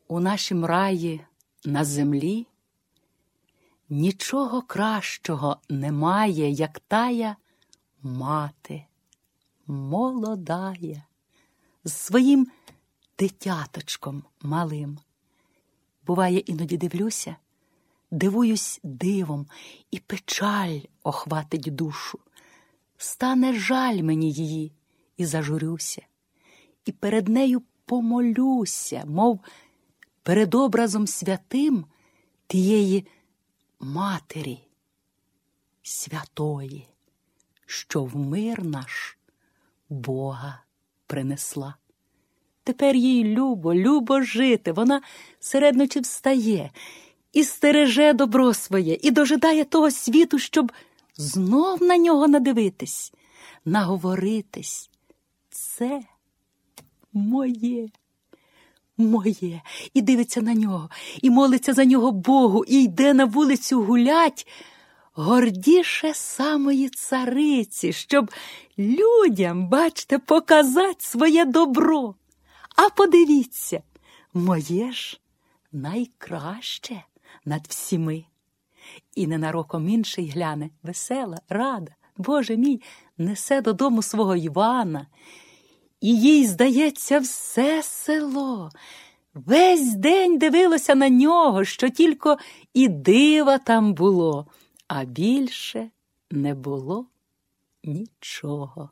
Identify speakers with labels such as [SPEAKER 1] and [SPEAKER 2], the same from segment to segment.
[SPEAKER 1] У нашім раї на землі нічого кращого немає, як тая мати, молодая, з своїм дитяточком малим. Буває, іноді дивлюся, дивуюсь дивом, і печаль охватить душу. Стане жаль мені її, і зажурюся, і перед нею помолюся, мов перед образом святим тієї матері святої, що в мир наш Бога принесла. Тепер їй любо жити, вона серед ночі встає і стереже добро своє, і дожидає того світу, щоб знов на нього надивитись, наговоритись. Це моє, моє. І дивиться на нього, і молиться за нього Богу, і йде на вулицю гулять, гордіше самої цариці, щоб людям, бачте, показати своє добро. А подивіться, моє ж найкраще над всіми. І ненароком інший гляне, весела, рада, Боже мій, несе додому свого Івана. І їй, здається, все село весь день дивилося на нього, що тільки і дива там було, а більше не було нічого.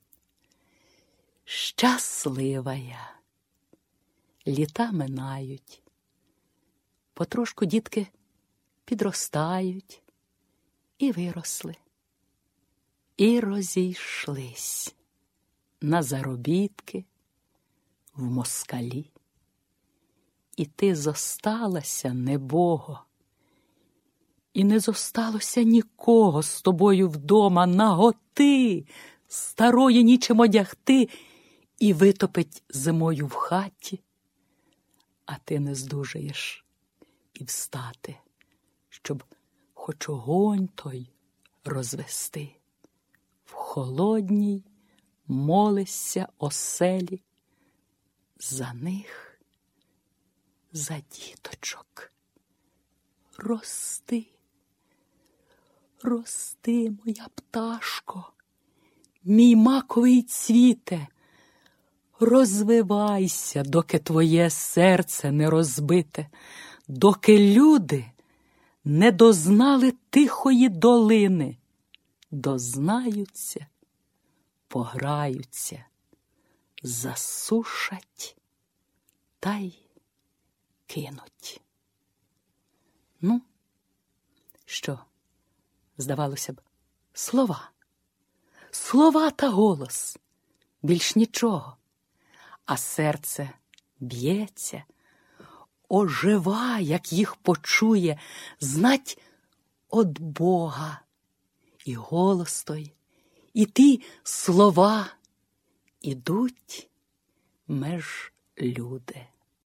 [SPEAKER 1] Щаслива я. Літа минають. Потрошку дітки підростають і виросли, і розійшлись на заробітки в москалі. І ти зосталася, небого, і не зосталося нікого з тобою вдома, наготи, старої нічим одягти, і витопить зимою в хаті, а ти не здужаєш і встати, щоб хоч огонь той розвести. В холодній молишся оселі за них, за діточок. Рости, рости, моя пташко, мій маковий цвіте, розвивайся, доки твоє серце не розбите, доки люди не дознали тихої долини, дознаються, пограються, засушать та й кинуть. Ну, що, здавалося б, слова. Слова та голос, більш нічого. А серце б'ється, ожива, як їх почує, знать од Бога. І голос той, і ті слова ідуть меж люди.